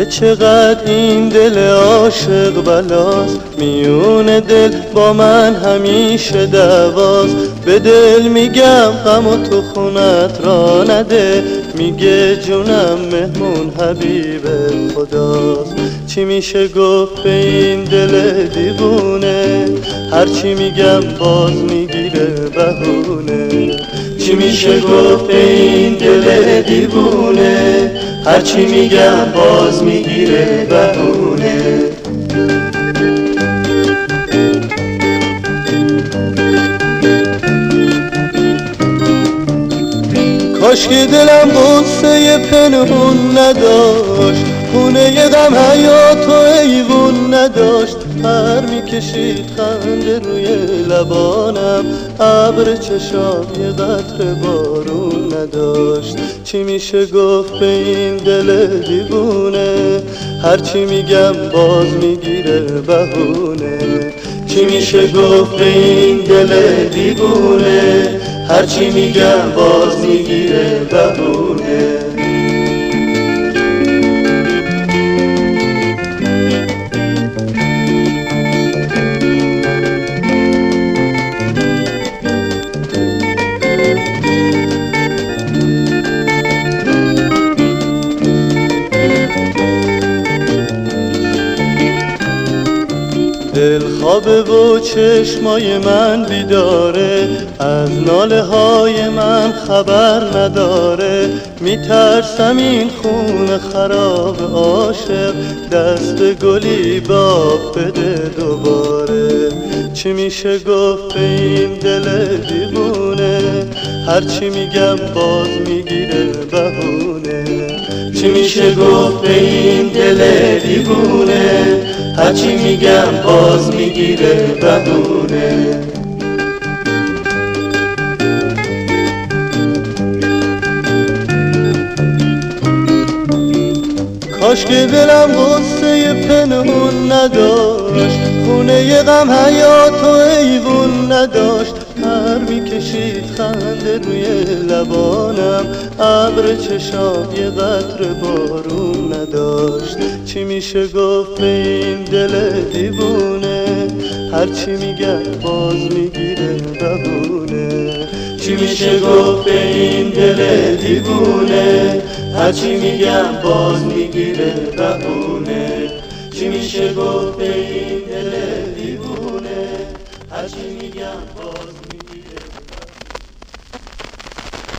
چقدر این دل عاشق بلاست، میون دل با من همیشه دعواست. به دل میگم غم و تو خونت را نده، میگه جونم مهمون حبیب خداست. چی میشه گفت به این دل دیوونه، هرچی میگم باز میگیره بهونه. چی میشه گفت به این دل دیوونه، هرچی میگم باز میگیره بهونه. کاش که دلم غصه پنهون نداشت، خونه غم حیات و ایوون نداشت. پر میکشید خنده روی لبانم، ابر چشام یه قطره بارون نداشت. چی میشه گفت به این دل دیوونه، هرچی میگم باز میگیره بهونه. چی میشه گفت به این دل دیوونه، هرچی میگم باز میگیره بهونه. دل خوابه و چشمای من بیداره، از ناله های من خبر نداره. میترسم این خون خراب عاشق، دست گلی باب بده دوباره. چی میشه گفت به این دل دیوونه، هرچی میگم باز میگیره بهونه. چی میشه گفت به این دل دیوونه، هرچی میگم باز میگیره بهونه. کاش که دلم غصه پنهون نداشت، خونه غم حیات و ایوون نداشت. پر میکشید خنده روی لبانم، ابر چشام یه قطره بارون نداشت. چی میشه گفت به این دل دیوونه، هرچی میگم باز میگیره بهونه. چی میشه گفت به این دل دیوونه، هرچی میگم باز میگیره بهونه. چی میشه گفت به این دل دیوونه، هرچی میگم باز میگیره